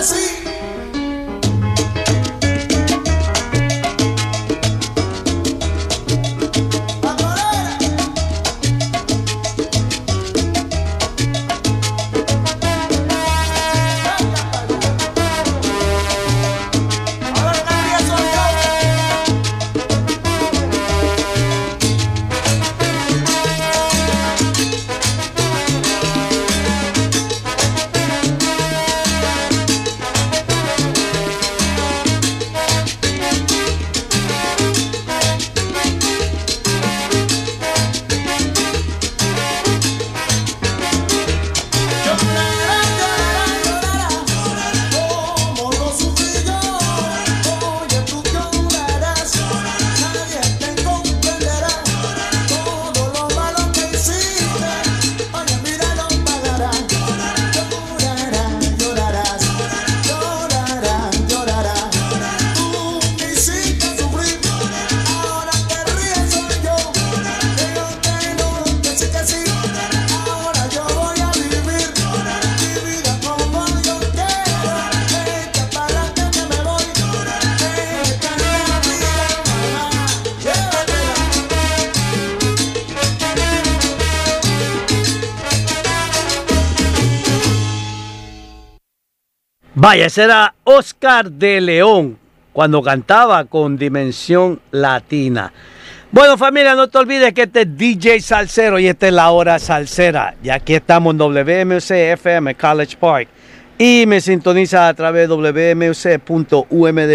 Vaya, ese era Oscar de León cuando cantaba con Dimensión Latina. Bueno, familia, no te olvides que este es DJ Salsero y esta es la hora salsera. Y aquí estamos en WMUC FM College Park. Y me sintoniza a través de wmuc.umd.edu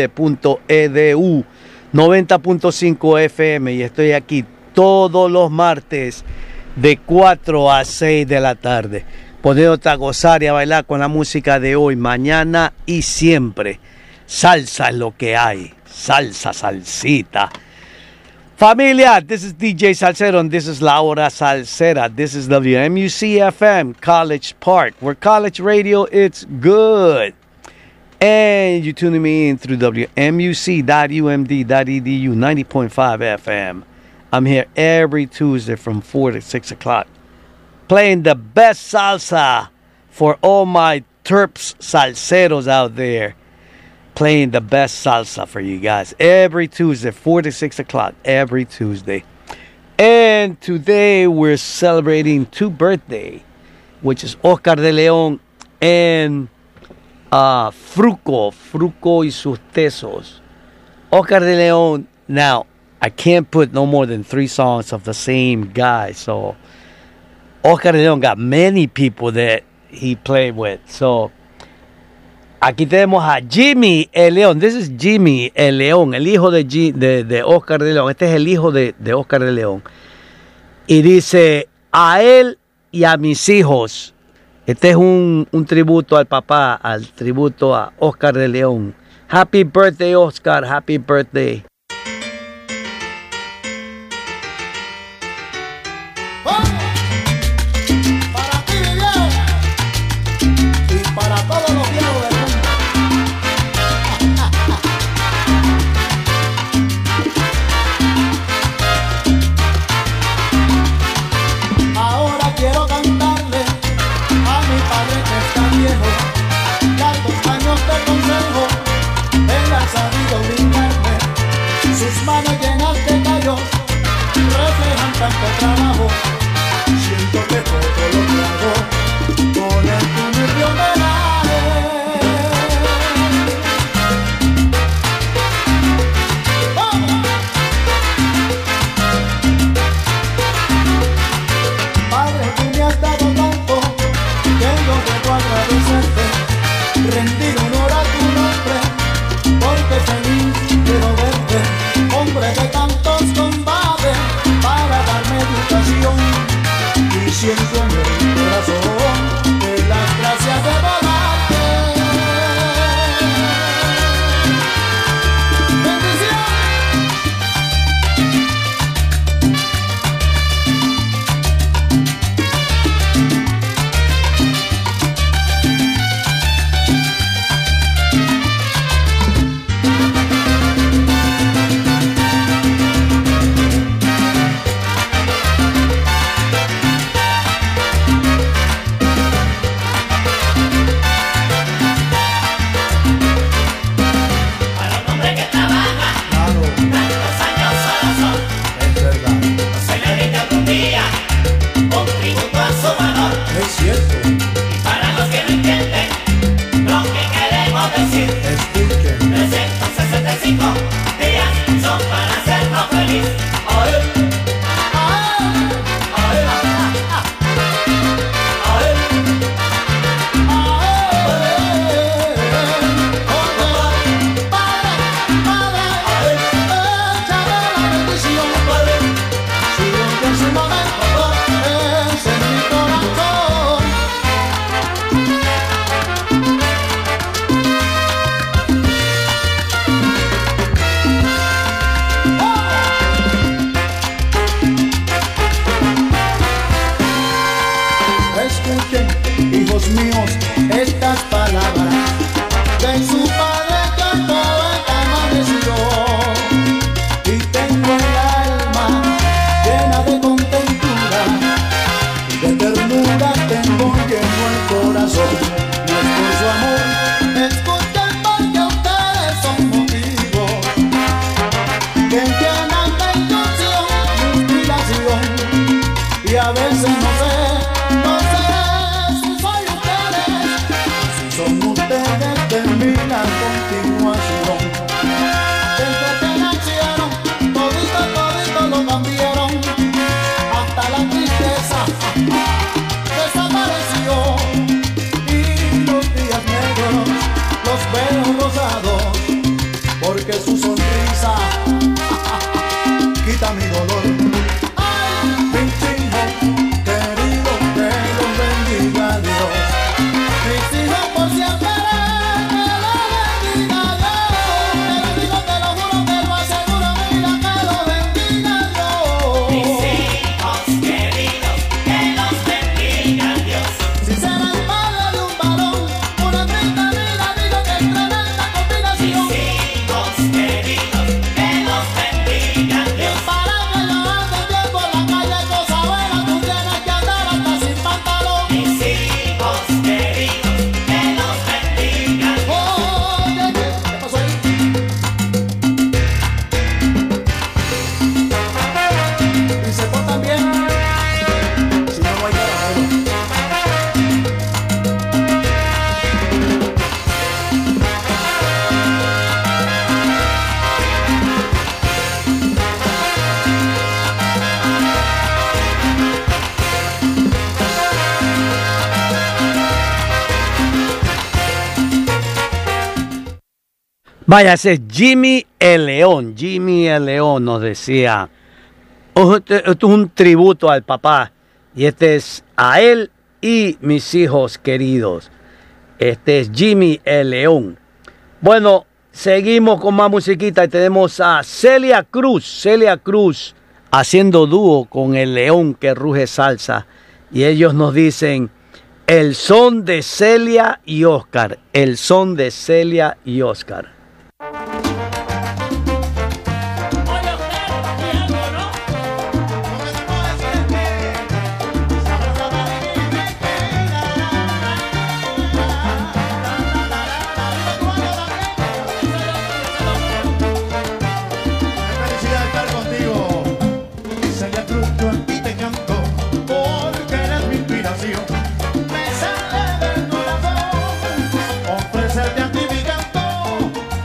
90.5 FM. Y estoy aquí todos los martes de 4 a 6 de la tarde. Poniéndote a gozar y a bailar con la música de hoy, mañana y siempre. Salsa es lo que hay. Salsa, salsita. Familia, this is DJ Salsero and this is La Hora Salsera. This is WMUC FM, College Park, where college radio, it's good. And you're tuning me in through WMUC.umd.edu 90.5 FM. I'm here every Tuesday from 4 to 6 o'clock. Playing the best salsa for all my Terps salseros out there. Playing the best salsa for you guys every Tuesday, 4 to 6 o'clock, every Tuesday. And today we're celebrating two birthdays, which is Oscar de León and Fruco y sus tesos. Oscar de León, now, I can't put no more than 3 songs of the same guy, so Oscar de León got many people that he played with. So, aquí tenemos a Jimmy el León. This is Jimmy el León, el hijo de Oscar de León. Este es el hijo de Oscar de León. Y dice, a él y a mis hijos. Este es un tributo al papá, al tributo a Oscar de León. Happy birthday, Oscar. Happy birthday. Tantos años de consejo, él ha sabido brindarme termina a continuación. Desde que nacieron, todito, todito lo cambiaron, hasta la tristeza desapareció, y los días negros los veo rosados, porque su sonrisa quita mi dolor. Ay, mis hijos queridos, que los bendiga Dios. Mis hijos por siempre, que los bendiga Dios. Te lo digo, te lo juro, te lo aseguro, mira, que los bendiga Dios. Mis hijos queridos, que los bendiga Dios. Si será el padre de un varón, una hembrita, mira, digo que es tremenda combinación. Mis hijos queridos, que los bendiga Dios. Para que yo ande bien por la calle, cosa buena, tú tienes que andar hasta sin pantalón. Mis hijos queridos, que los bendiga Dios. Oye, ¿qué pasó ahí? Y se portan bien, si no, no hay carajo. Vaya, ese es Jimmy el León. Jimmy el León nos decía, esto es un tributo al papá. Y este es a él y mis hijos queridos. Este es Jimmy el León. Bueno, seguimos con más musiquita y tenemos a Celia Cruz. Celia Cruz haciendo dúo con el León que ruge salsa. Y ellos nos dicen, el son de Celia y Oscar. El son de Celia y Oscar. Oye, usted, y algo, ¿no? Felicidad estar contigo, Celia Cruz, yo a ti te canto, porque eres mi inspiración. Me sale del corazón ofrecerte a ti mi canto,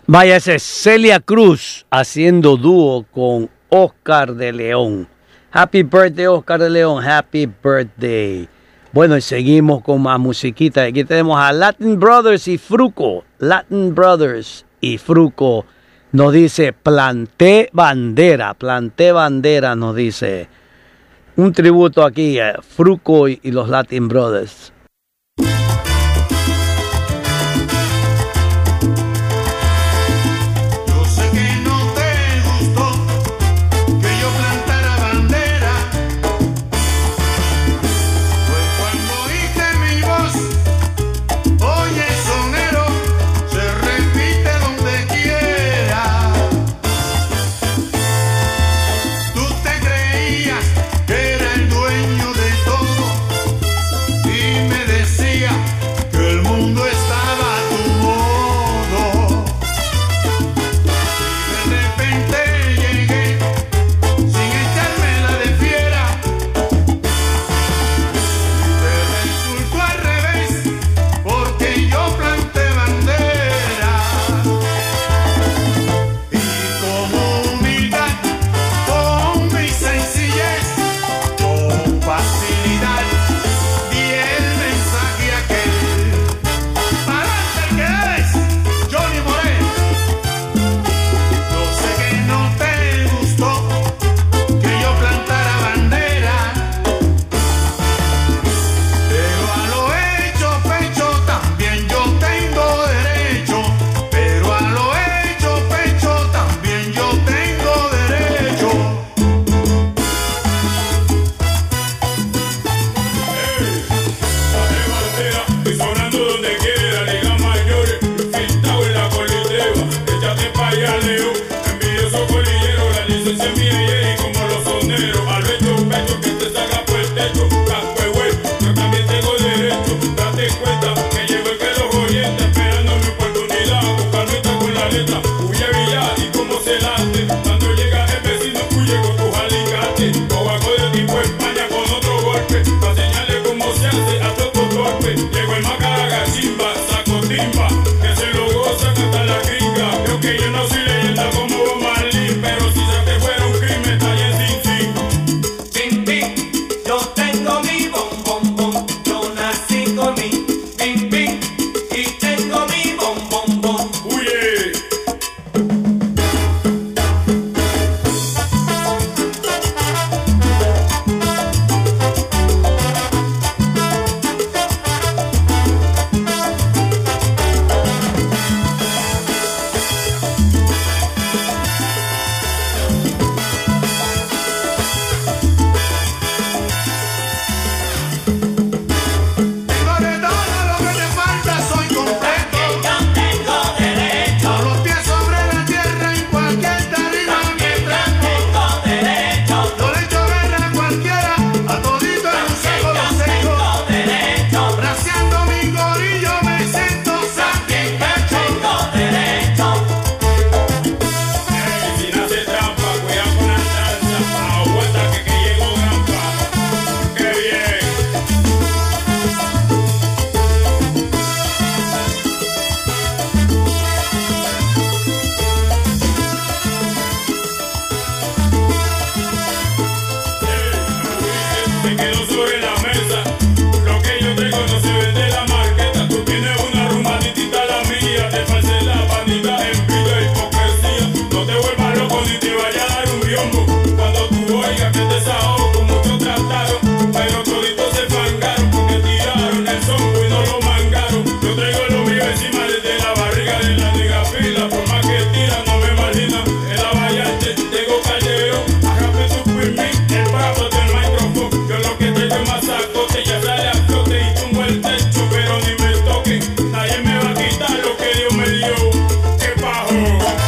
Vaya, ese es Celia Cruz haciendo dúo con Oscar de León. Happy birthday, Oscar de León. Happy birthday. Bueno, y seguimos con más musiquita. Aquí tenemos a Latin Brothers y Fruco. Latin Brothers y Fruco nos dice planté bandera, nos dice. Un tributo aquí a Fruco y los Latin Brothers. Yo sé que no te gustó que yo plantara bandera. Fue cuando oíste mi voz. Oye, sonero, se repite donde quiera. Tú te creías que era el dueño de todo y me decía que el mundo estaba a tu modo. Y de repente llegué sin echármela de fiera y te resultó al revés porque yo planté bandera. Y con humildad, con mi sencillez, con facilidad, di el mensaje aquel. ¡Pa'lante que eres, Johnny Morel! Yo sé que no te gustó que yo plantara bandera, pero a lo hecho pecho también yo tengo derecho. Pero a lo hecho pecho también yo tengo derecho. Planté bandera y sonando donde quiera, ligas mayores, pintado en la coliteba. Échate pa' allá, Leo, envidioso colillero, la licencia es mía y Eri como los soneros. Al pecho que te salga por el techo, casco güey, yo también tengo derecho. Date cuenta que llevo el que los oyente, esperando mi oportunidad, buscando esta con la letra. Huye Villar y cómo se late, cuando llega el vecino huye con tus alicates. Cobaco de tipo España con otro golpe, pa' señalarle cómo se hace a todo golpe. Llegó el macaraga, chimba, saco timba, que se lo goza hasta la gringa. Creo que yo no soy leyenda como Bob Marley, pero si se te fuera un crimen, está bien sin fin. Bim, bim, yo tengo mi bom, bom, bom. Yo nací con mi bim, bim. Y tengo mi bom, bom, bom. Huye. Tengo de todo lo que te falta, soy completo. Yo tengo derecho. Con los pies sobre la tierra en cualquier tarima me Yo trepo. tengo derecho. Yo le echo guerra a cualquiera, a todito en un saco lo Yo seco. tengo derecho. Braceando mi gorillo me siento satisfecho. Tengo derecho. Si no hace trampa, cuidado con la tranza. Aguanta que llegó Grampa. ¡Qué bien! Se quedó sobre la mesa. Lo que yo tengo no se vende en la marqueta. Tú tienes una rumba distinta a la mía. Te falsedad, bandida, envidia, hipocresía. No te vuelvas loco ni te vaya a dar un biombo. Cuando tú oigas que te desahogo, muchos trataron, pero toditos se fangaron porque tiraron el songo y no lo mangaron. Yo traigo lo mío encima desde la barriga de la nega fila. Por más que tiran, no me margina. En la variante tengo callero. Ajape tu me, el bravo del micrófono. Yo lo que traigo es más sacote, ya sale a flote y tumbo el techo, pero ni me toquen. Nadie me va a quitar lo que Dios me dio. ¡Qué bajo!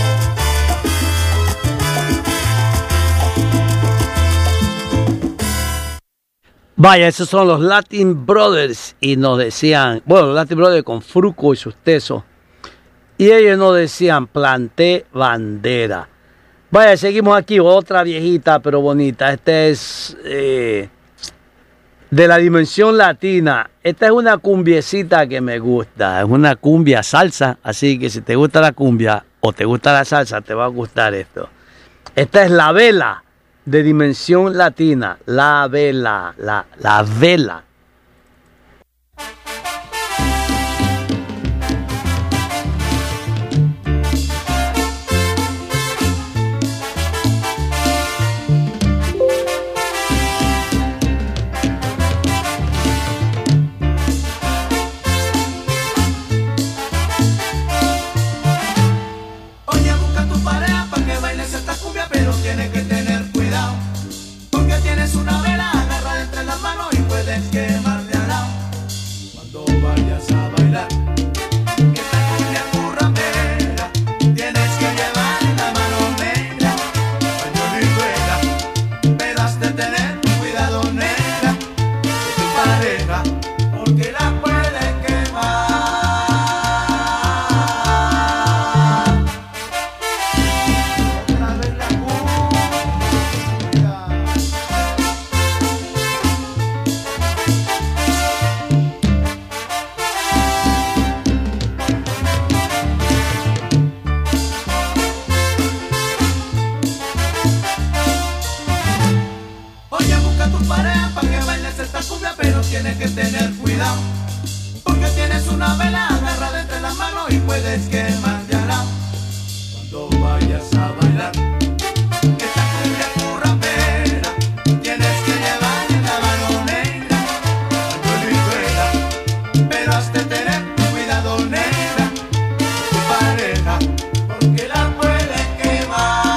Vaya, esos son los Latin Brothers y nos decían, bueno, los Latin Brothers con Fruco y sus tesos. Y ellos nos decían, planté bandera. Vaya, seguimos aquí, otra viejita pero bonita. Este es de la dimensión latina. Esta es una cumbiecita que me gusta. Es una cumbia salsa. Así que si te gusta la cumbia o te gusta la salsa, te va a gustar esto. Esta es La Vela de dimensión latina. La Vela. La Vela. Oye, busca tu pareja para que bailes esta cumbia, pero tienes que tener cuidado, porque tienes una vela agarrada entre las manos y puedes quemar de al lado. Cuando vayas a bailar esta cumbia currambera, tienes que llevar la mano negra, pañuelo y vela, pero has de tener cuidado, negra, de tu pareja, porque la puedes quemar. Otra vez la cumbia. Oye, busca tu pareja para que bailes esta cumbia, pero tienes que tener cuidado, porque tienes una vela agarrada entre las manos y puedes quemar de al lado. Cuando vayas a bailar esta cumbia currambera, tienes que llevar la mano negra, pañuelo y vela, pero has de tener cuidado, negra, con tu pareja, porque la puedes quemar.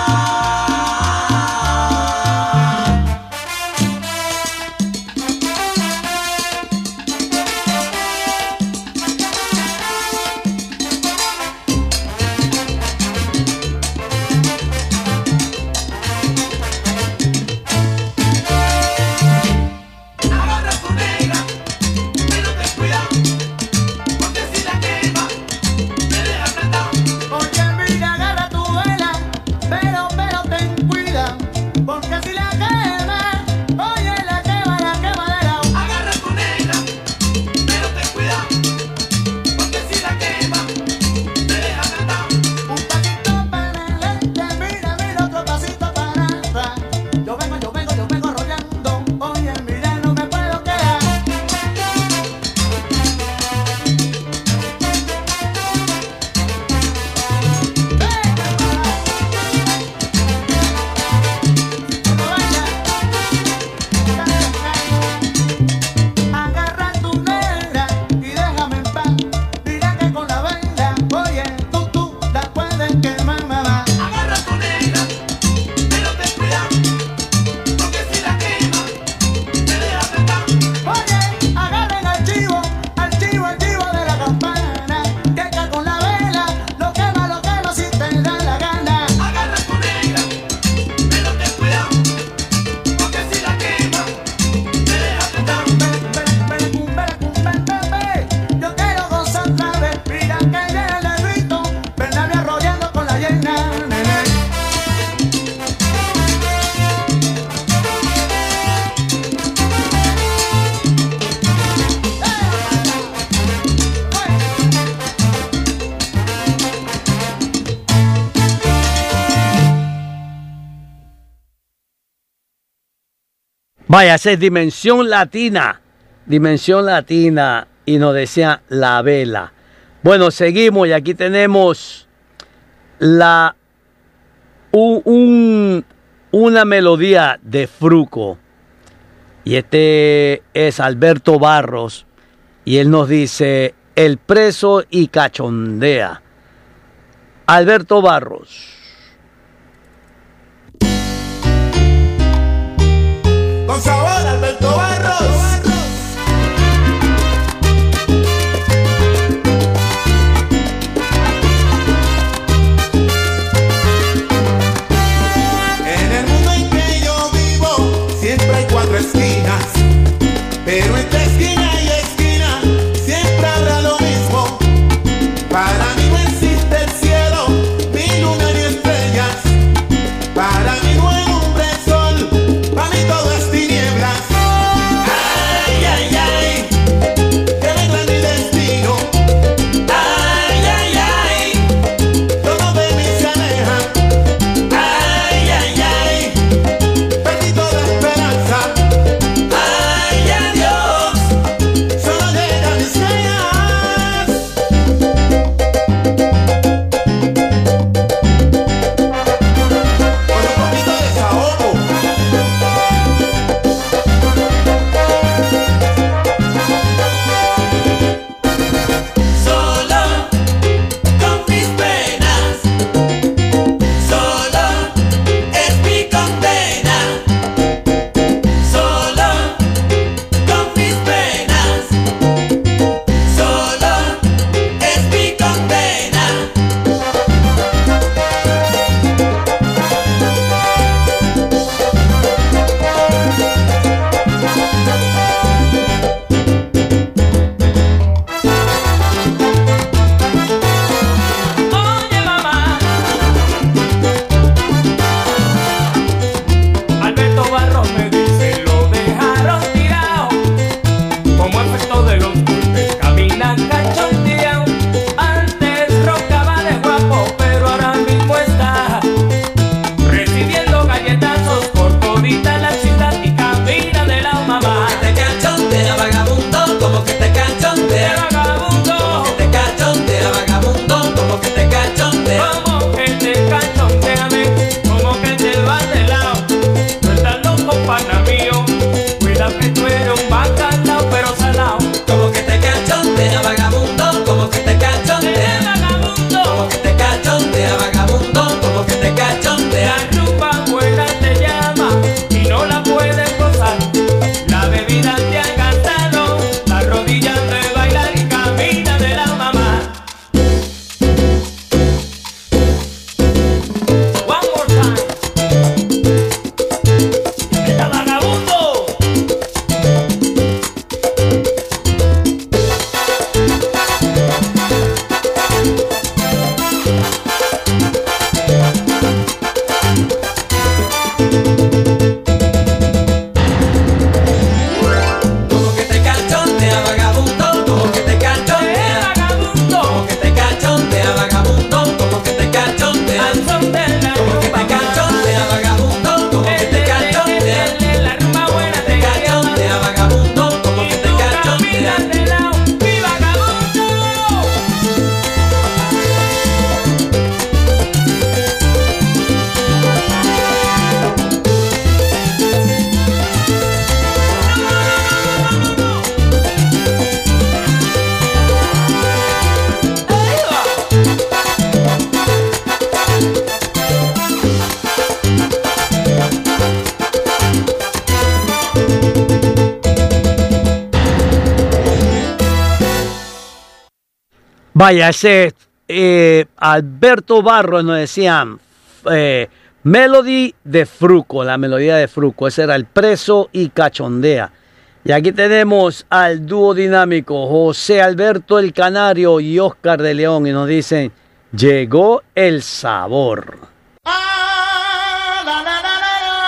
Agarra tu negra, pero ten cuidado, porque si la quema, te deja plantado. Oye, mira, agarra tu vela, pero ten cuidado, porque si la quema, oye, la quema de lado. Agarra tu negra, pero ten cuidado, porque si la quema, te deja plantado. Un pasito para adelante, mira, otro pasito para atrás. Yo vengo rollando, oye, mira, no me puedo quedar. Agarra tu negra y déjame en paz. Mira que con la vela, oye, tú la puedes quemar, mamá. Agarra tu negra, pero ten cuidado, porque si la quema, te deja plantado. Oye, agarren al chivo de la campana, que acá con la vela lo quema si te da la gana. Agarra tu negra, pero ten cuidado, porque si la quema, te deja plantado. Yo quiero gozar otra vez, mira que viene el negrito, vename arrollando con la llena, nene. Vaya, esa es dimensión latina. Dimensión latina. Y nos decía La Vela. Bueno, seguimos y aquí tenemos una melodía de Fruco. Y este es Alberto Barros. Y él nos dice: El preso y cachondea. Alberto Barros. Con sabor, Alberto Barros. En el mundo en que yo vivo siempre hay cuatro esquinas, pero entre esquina y esquina siempre habrá lo mismo. Para mí no existe el cielo, ni luna ni estrellas. Para mí no hay hombre sol, para mí todo es tinieblas. Vaya, ese Alberto Barros nos decían Melody de Fruco, la melodía de Fruco. Ese era El Preso y Cachondea. Y aquí tenemos al dúo dinámico José Alberto el Canario y Oscar de León. Y nos dicen, llegó el sabor. Ah, la, la, la, la, la.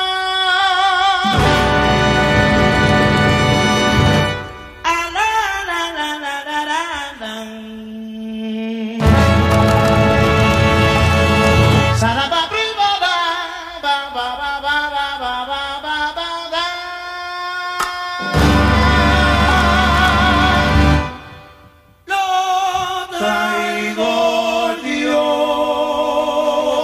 Ah, la, la, la, la, la, la, la. Sarababibaba, ba, ba, ba, ba, ba, ba, ba, ba, ba, ba. Lo traigo yo.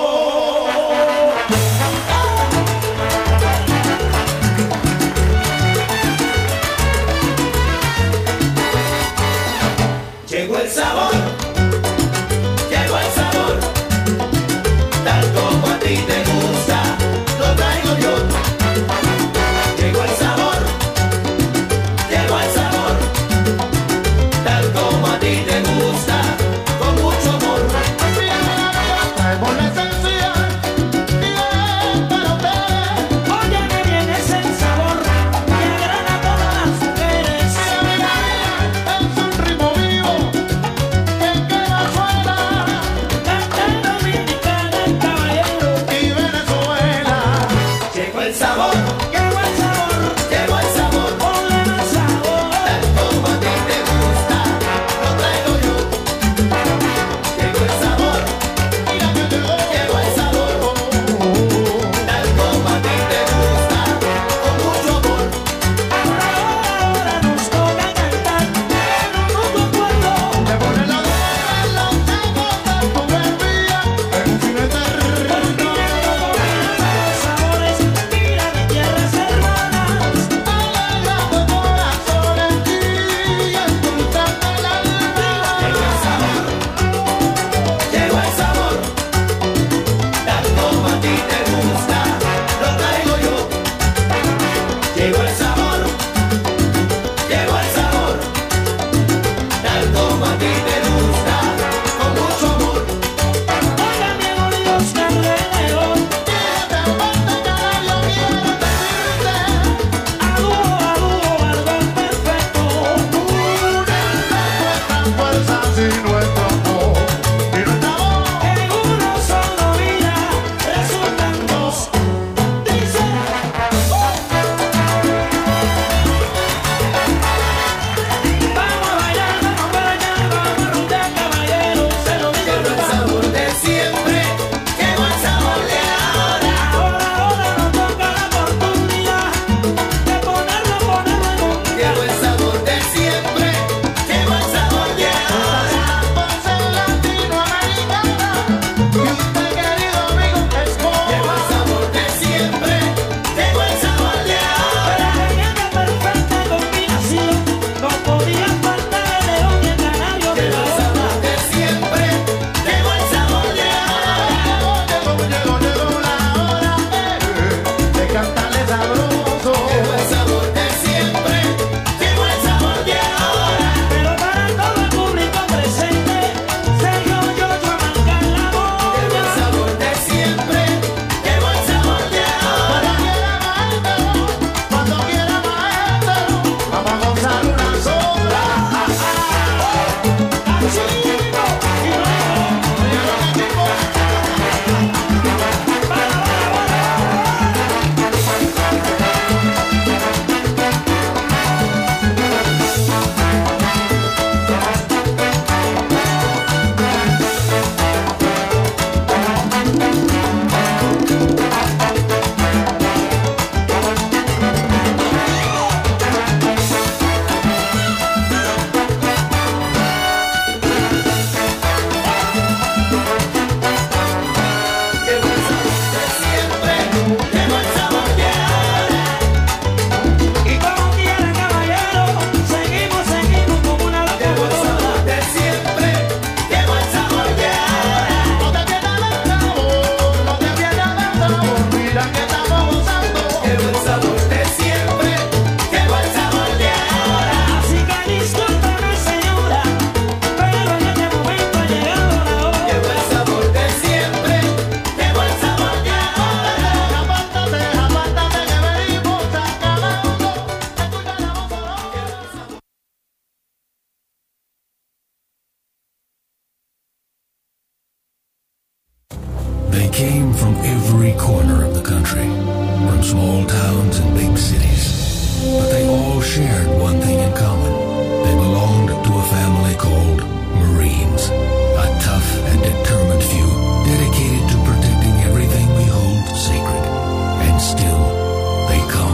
They came from every corner of the country, from small towns and big cities. But they all shared one thing in common. They belonged to a family called Marines, a tough and determined few dedicated to protecting everything we hold sacred. And still, they come.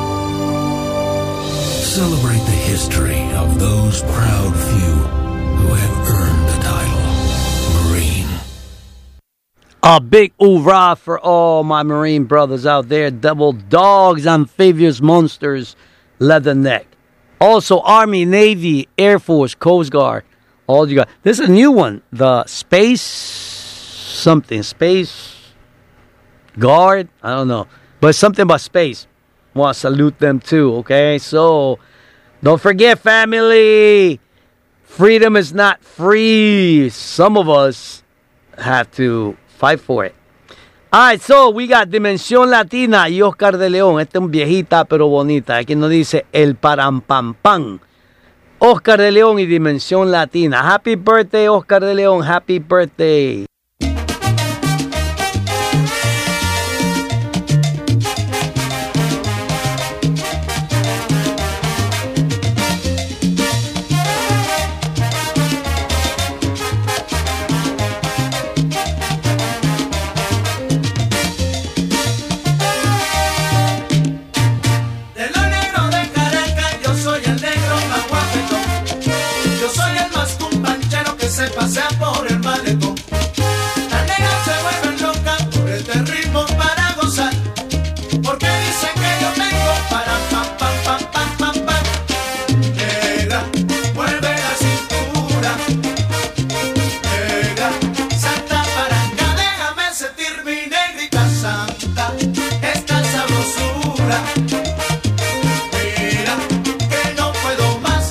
Celebrate the history of those proud few who have earned the title Marine. A big hoorah for all my Marine brothers out there. Double dogs, amphibious monsters, leatherneck. Also, Army, Navy, Air Force, Coast Guard. All you got. This is a new one. The Space Guard. I don't know. But something about space. Want to salute them too, okay? So, don't forget, family. Freedom is not free. Some of us have to fight for it. Alright, so we got Dimensión Latina y Oscar de León. Esta es un viejita pero bonita. Aquí nos dice el parampampam. Oscar de León y Dimensión Latina. Happy birthday, Oscar de León. Happy birthday. De los negros de Caracas, yo soy el negro más guapetón. Yo soy el más cumbanchero que se pasea por el malecón. Las negras se vuelven locas por este ritmo para gozar, porque dicen que yo tengo para pam pam pam pam pam pam. Negra, mueve la cintura. Negra, santa paranca, déjame sentir mi negrita santa, esta sabrosura. Mira que no puedo más.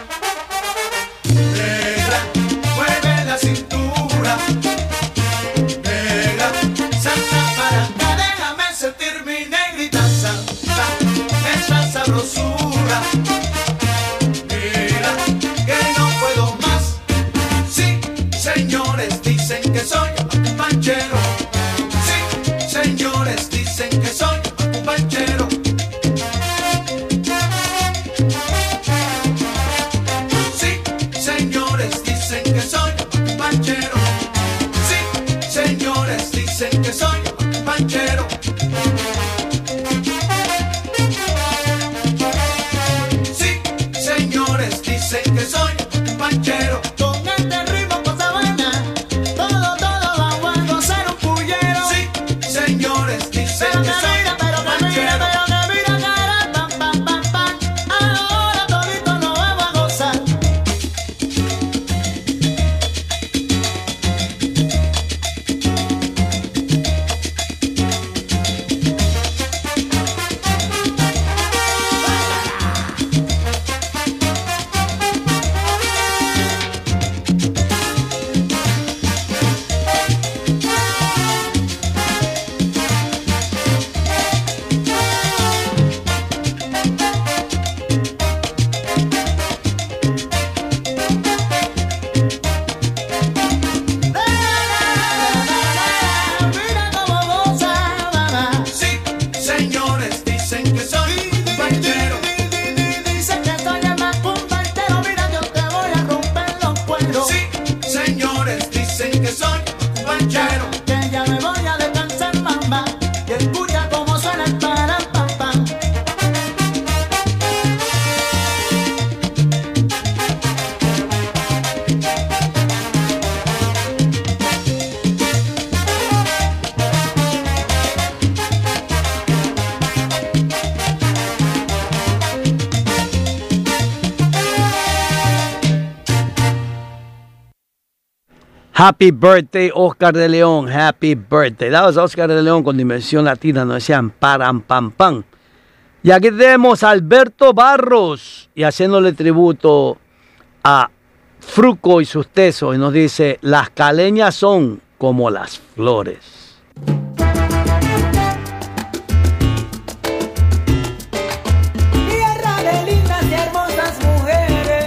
Negra, mueve la cintura. Negra, santa paranca, déjame sentir mi negrita santa, esta sabrosura. Mira que no puedo más. Sí, señores, dicen que soy un panchero. Sí, señores, dicen que soy un panchero. Sí, señores, dicen que soy un panchero. Sí, señores, dicen que soy un panchero. Sí, señores, dicen que soy un panchero. Con este ritmo cosa buena, todo va a gozar un pullero. Sí, señores, dicen que soy un panchero. Cara, pam, pam, pam, pam. Ahora todito lo vamos a gozar. Mira cómo goza, mamá. Sí, señores, dicen que soy un panchero. Dicen que soy el más cumbanchero. Mira, yo te voy a romper los cueros. Sí, señores, dicen que soy un panchero. Que ya me voy a descansar, mamá. Y escucha cómo suena el parampampam. Happy birthday, Oscar de León. Happy birthday. That was Oscar de León con Dimensión Latina. Nos decían param pam pam. Y aquí tenemos a Alberto Barros y haciéndole tributo a Fruco y sus tesos. Y nos dice: las caleñas son como las flores. Tierra de lindas y hermosas mujeres.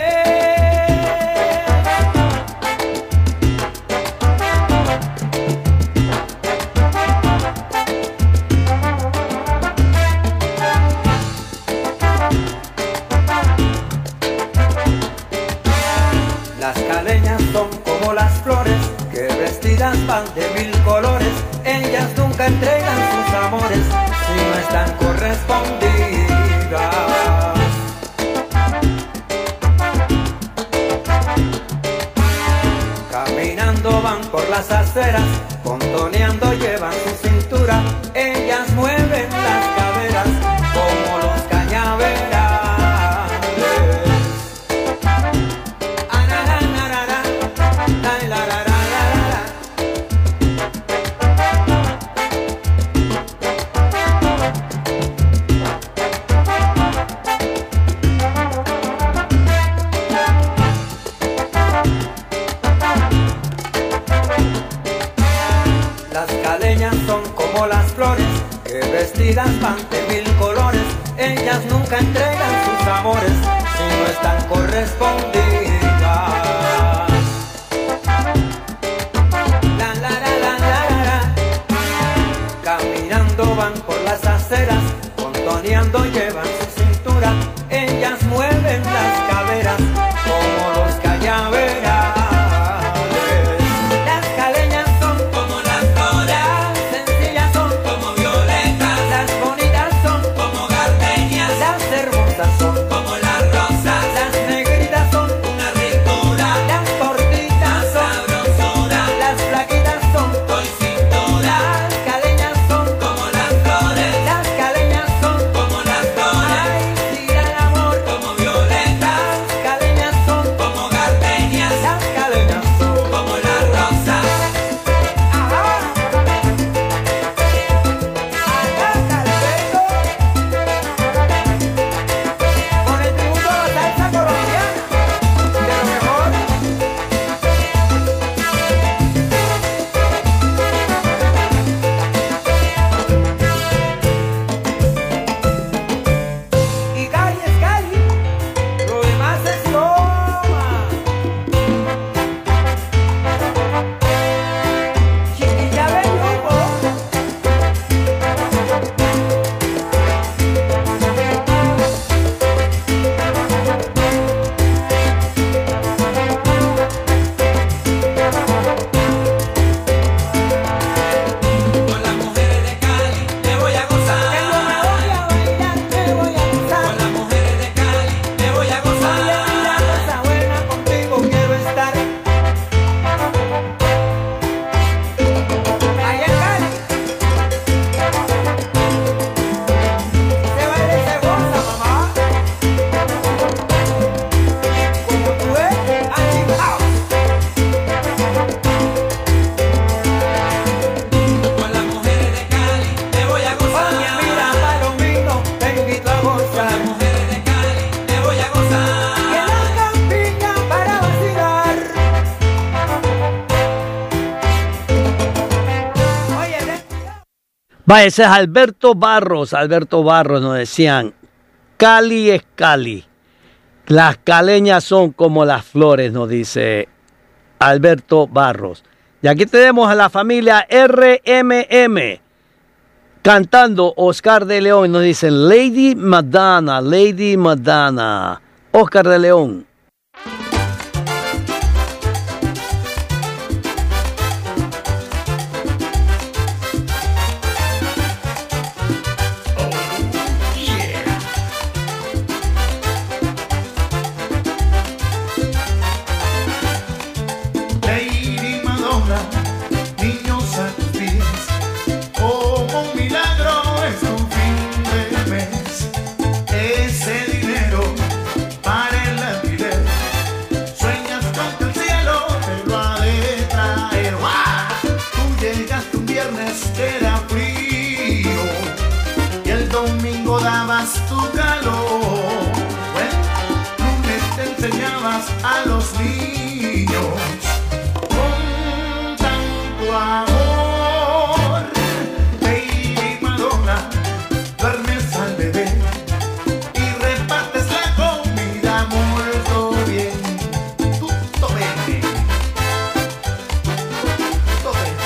van de mil colores, ellas nunca entregan sus amores si no están correspondidas. Caminando van por las aceras, contoneando llevan su cintura, ellas mueven las caderas como los cañaverales. Las caleñas son como las flores que vestidas van de mil colores, ellas nunca entregan sus amores si no están correspondidas. La, la, la, la, la, la. Caminando van por las aceras, contoneando llevan su cintura, ellas mueven las caderas como los cañaverales. Vaya, ese es Alberto Barros. Alberto Barros nos decían, Cali es Cali. Las caleñas son como las flores, nos dice Alberto Barros. Y aquí tenemos a la familia RMM cantando Oscar de León. Nos dicen Lady Madonna, Lady Madonna. Oscar de León. Lady Madonna, niños a tus pies, como un milagro es tu fin de mes. Ese dinero para el alquiler, sueñas con que el cielo te lo ha de traer. ¡Guau! Tú llegaste un viernes que era frío y el domingo dabas tu calor. Bueno, lunes te enseñabas a los niños con tanto amor. Lady Madonna, duermes al bebé y repartes la comida molto bien. Tutto bene, tutto bene.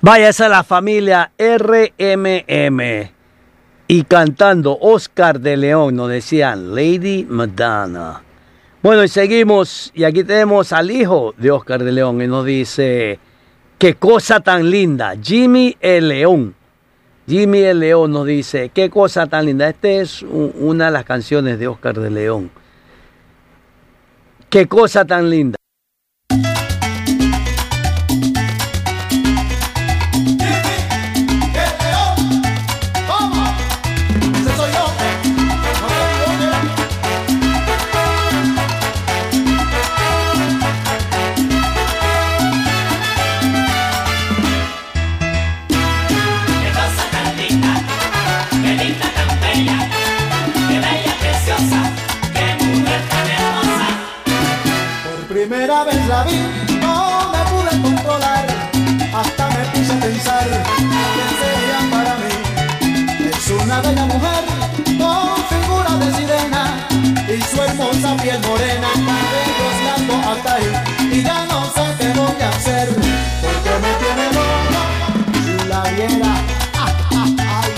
Vaya, esa es la familia RMM. Y cantando Oscar de León, nos decían Lady Madonna. Bueno, y seguimos. Y aquí tenemos al hijo de Oscar de León. Y nos dice, qué cosa tan linda. Jimmy el León. Jimmy el León nos dice, qué cosa tan linda. Esta es una de las canciones de Oscar de León. Qué cosa tan linda. Primera vez la vi, no me pude controlar, hasta me puse a pensar quién sería para mí. Es una bella mujer con figura de sirena y su hermosa piel morena, cabellos largos hasta ahí, y ya no sé qué voy a hacer, porque me tiene loco si la viera. Ay.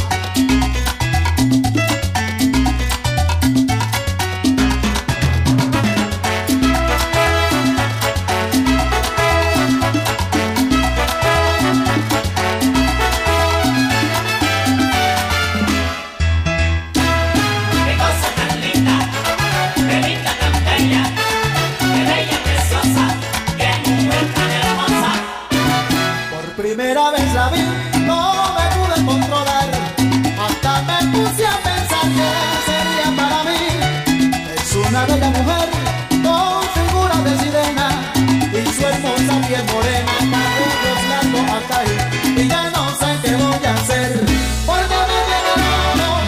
Primera vez la vi, no me pude controlar, hasta me puse a pensar que sería para mí. Es una bella mujer con figura de sirena y su hermosa piel morena, cabellos largos hasta ahí, y ya no sé qué voy a hacer, porque me tiene loco.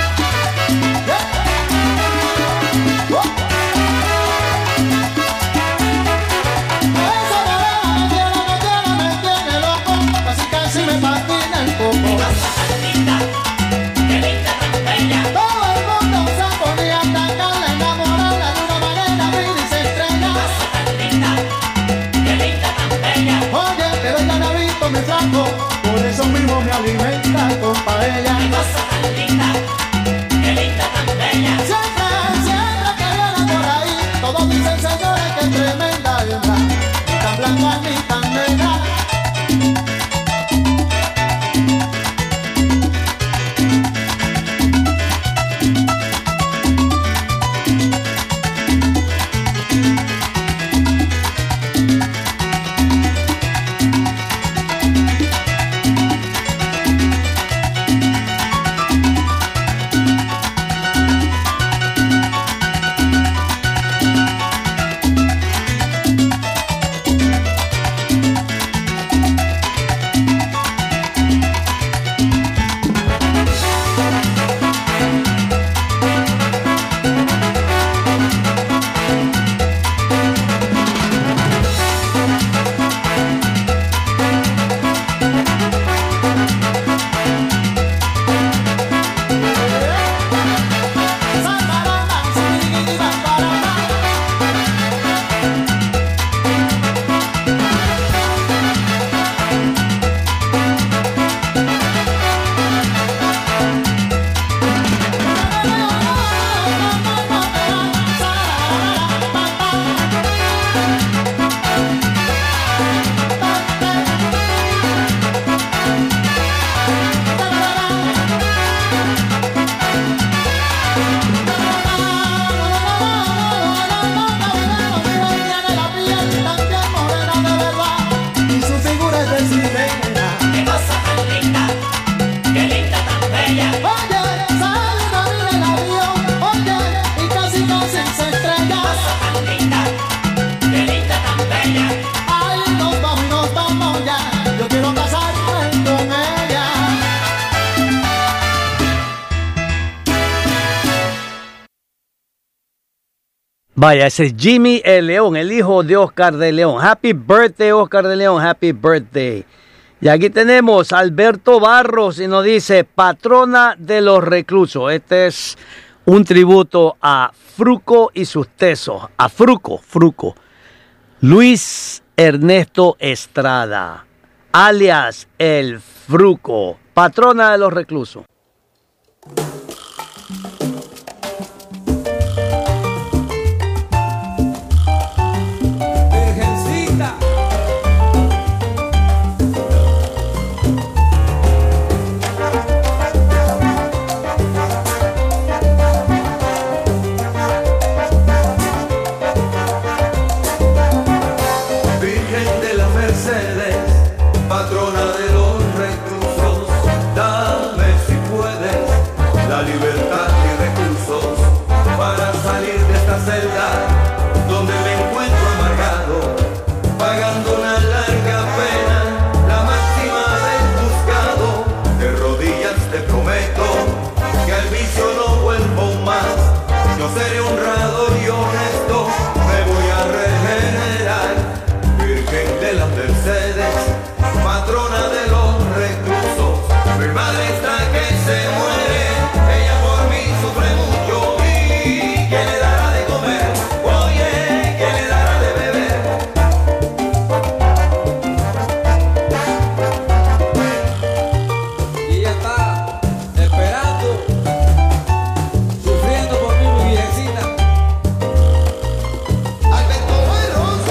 Casi me patina el coco. Qué cosa tan linda, qué linda tan bella. Todo el mundo se ponía a atacarla, enamorarla de una manera muy desestrella. Qué cosa tan linda, qué linda tan bella. Oye, pero ella no ha visto mi flaco, por eso mismo me alimenta con paella. Qué cosa tan linda, qué linda tan bella. Siempre, siempre que viene por ahí, todos dicen señores que tremenda hembra, ni tan blanca ni tan negra. Vaya, ese es Jimmy el León, el hijo de Oscar de León. Happy birthday, Oscar de León, happy birthday. Y aquí tenemos a Alberto Barros y nos dice, patrona de los reclusos. Este es un tributo a Fruco y sus tesos. A Fruco. Luis Ernesto Estrada. alias el Fruco, patrona de los reclusos. Virgencita. Virgen de la Mercedes, patrona de los reclusos, dame si puedes la libertad y recursos para salir de esta celda donde me encuentro amargado, pagando una larga pena, la máxima del juzgado. De rodillas te prometo que al vicio no vuelvo más, yo seré honrado y honesto, me voy a regenerar. Virgen de las Mercedes, patrona de los reclusos, mi madre está que se muere, ella por mí sufre mucho. ¿Y quién le dará de comer? Oye, ¿quién le dará de beber? Y ella está esperando, sufriendo por mí, mi virgencita. Alberto Buenos,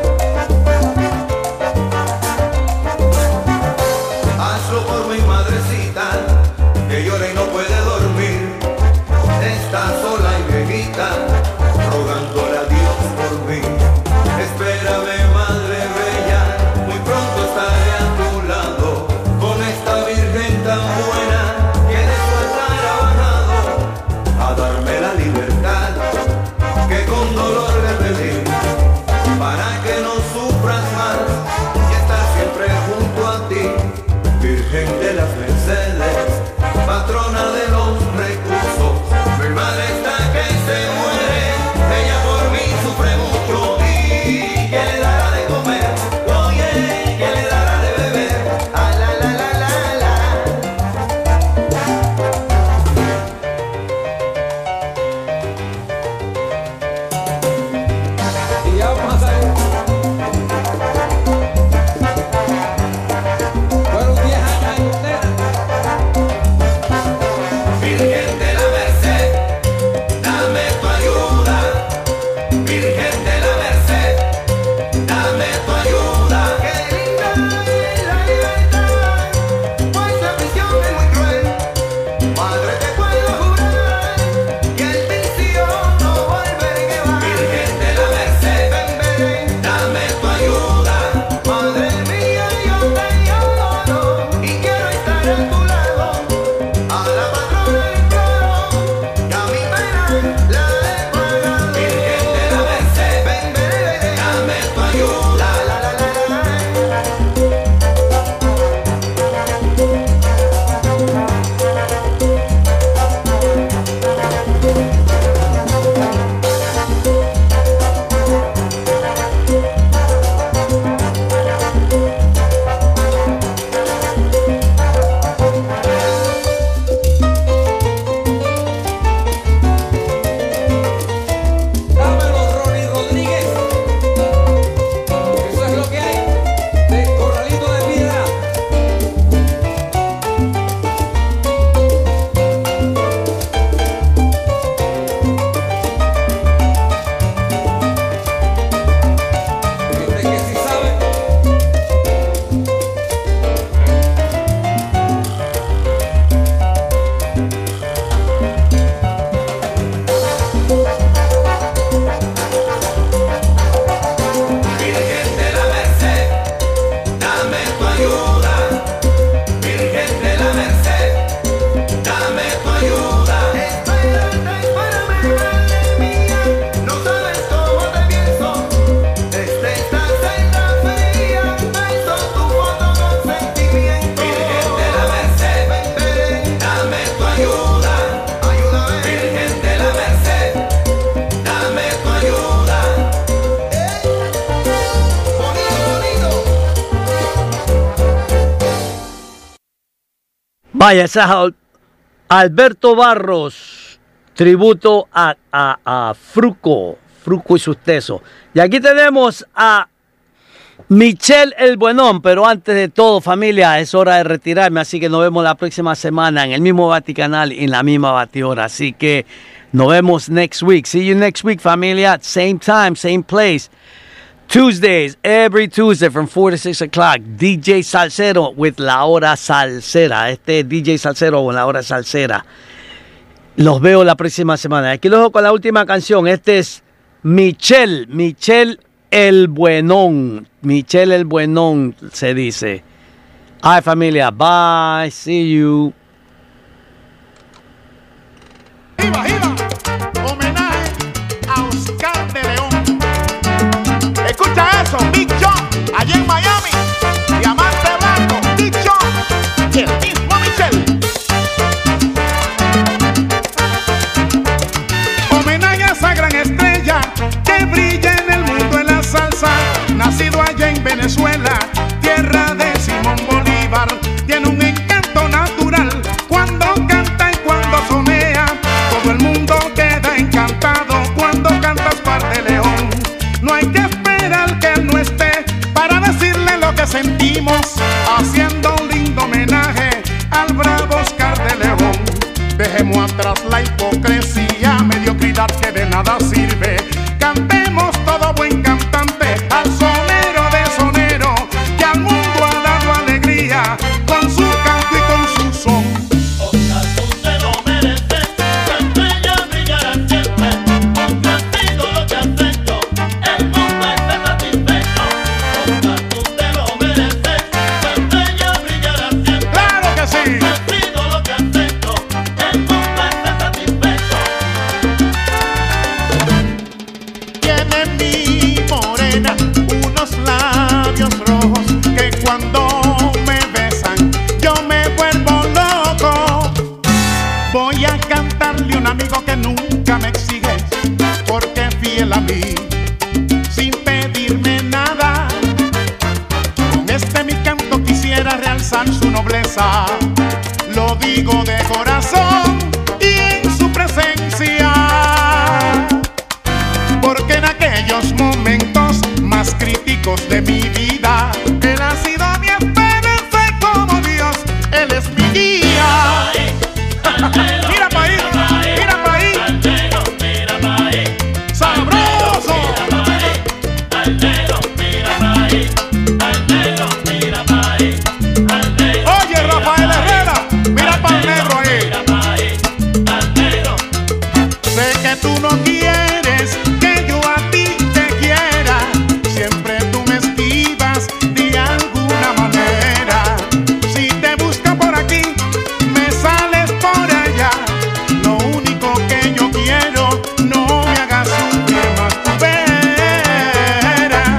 hazlo por mi madrecita, que llora y no puede dormir, está sola y viejita, rogándole a Dios por mí. Espérame, madre bella, muy pronto estaré a tu lado, con esta virgen tan buena que de su altar ha bajado a darme la libertad que con dolor le pedí, para que no sufras más y estar siempre junto a ti. Virgen de las Mercedes, patrona de los reclusos, mi madre está que se muere, ella por mí sufre mucho. ¿Y quién le dará de comer? Oye, ¿quién le dará de beber? Ah, la, la, la, la, la. Y ya vamos a salir. Fueron 10 años ahí entera. Virgen de la Merced, dame tu ayuda. Virgen de la Merced, dame tu ayuda. Qué linda es la libertad, pues la prisión es muy cruel. Madre, te puedo jurar que el vicio no albergue más. Virgen de la Merced, ven, ven, dame tu ayuda. Madre mía, yo te lloro y quiero estar a tu lado. A la patrona le imploro, que a mi pena la he pagado. Virgen de la Merced, ven, ven, dame tu ayuda. La, la, la, la, la. Dámelo, Ronnie Rodríguez. Eso es lo que hay de Corralito de Piedra. Gente que sí sabe. Virgen de la Merced, dame tu ayuda. Virgen de la Merced, dame tu ayuda. Espérame, madre mía, no sabes cómo te pienso. Desde esta celda fría, beso tu foto con sentimiento. Virgen de la Merced, ven, ven, dame tu ayuda. Ayúdame. Virgen de la Merced, dame tu ayuda. Bonito, bonito. Vaya, ese es Alberto Barros, tributo a Fruco y sus tesos. Y aquí tenemos a Michelle el Buenón, pero antes de todo, familia, es hora de retirarme, así que nos vemos la próxima semana en el mismo Vaticanal y en la misma batidora, así que nos vemos next week. See you next week, familia, same time, same place. Tuesdays, every Tuesday from 4 to 6 o'clock, DJ Salsero with La Hora Salsera. Este es DJ Salsero con La Hora Salsera. Los veo la próxima semana. Aquí los dejo con la última canción. Este es Michelle el Buenón. Michelle el Buenón se dice. Ay, familia. Bye. See you. ¡Iba! Homenaje a Oscar de León. Escucha eso, Big John, allá en Miami. Diamante blanco, Big John y el mismo Michelle. Homenaje a esa gran estrella que brilla en el mundo en la salsa. Nacido allá en Venezuela, tierra de Simón Bolívar. Tiene un encanto natural cuando canta y cuando sonea. Todo el mundo queda encantado cuando cantas par de León. No hay que esperar que él no esté para decirle lo que sentimos, haciendo un lindo homenaje al bravo Oscar de León. Dejemos atrás la hipocresía, mediocridad que de nada sirve. Cantemos todo buen cantante al sonero de sonero, que al mundo ha dado alegría con su canto y con su son. Oscar, tú te lo mereces, tu estrella brillará siempre, porque has sido lo que has hecho, el mundo está satisfecho. Oscar, tú te lo mereces, tu estrella brillará siempre. ¡Claro que sí! Has sido lo que has hecho, el mundo está satisfecho. Tiene mi morena unos labios rojos que cuando me besan yo me vuelvo loco. Voy a cantarle a un amigo que nunca me exige, porque es fiel a mí, sin pedirme nada. Con este mi canto quisiera realzar su nobleza. Lo digo de corazón y en su presencia, porque en aquellos momentos más críticos de mi vida, él ha sido mi esperanza y como Dios, él es mi guía. Mira pa' ahí, mira pa' ahí, Mira pa' ahí, sabroso. al negro, mira pa' ahí, al negro, mira pa' ahí, al negro. Oye, Rafael Herrera, mira pa' el negro ahí. Mira pa' ahí, al negro. Sé que tú no quieres que yo a ti te quiera, siempre tú me esquivas de alguna manera. Si te buscan por aquí, me sales por allá. Lo único que yo quiero, no me hagas sufrir más, tú verás.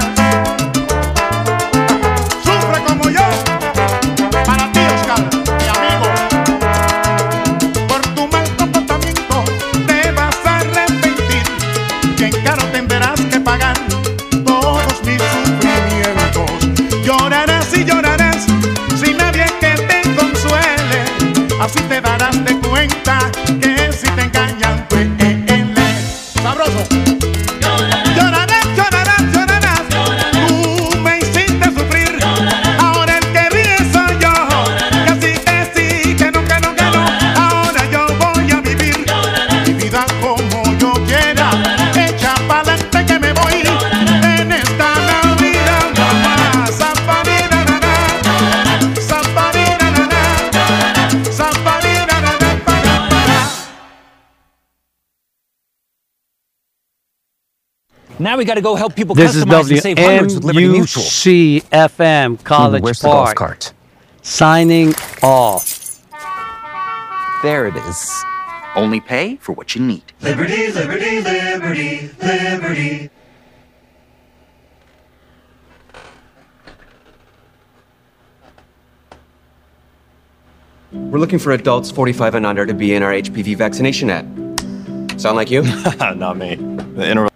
Sufre como yo, para ti, Oscar, mi amigo. Por tu mal comportamiento te vas a arrepentir, que en caro tendrás que pagar todos mis sufrimientos. Llorarás y llorarás sin nadie que te consuele, así te darás de cuenta que si te engañan fue él. Sabroso. Llorarás, llorarás, llorarás, tú me hiciste sufrir, ahora el que ríe soy yo, que sí, que no, ahora yo voy a vivir mi vida como yo quiera, echa pa'lante que me voy en esta Navidad, mamá. Zamparina, zamparina, zamparina, Now we got to go help people This is customize and save hundreds with Liberty Mutual. WMUC-FM College Where's the golf Park. cart? Signing off. There it is. Only pay for what you need. Liberty, liberty, liberty, liberty. We're looking for adults 45 and under to be in our HPV vaccination ad. Sound like you? Not me. The interval.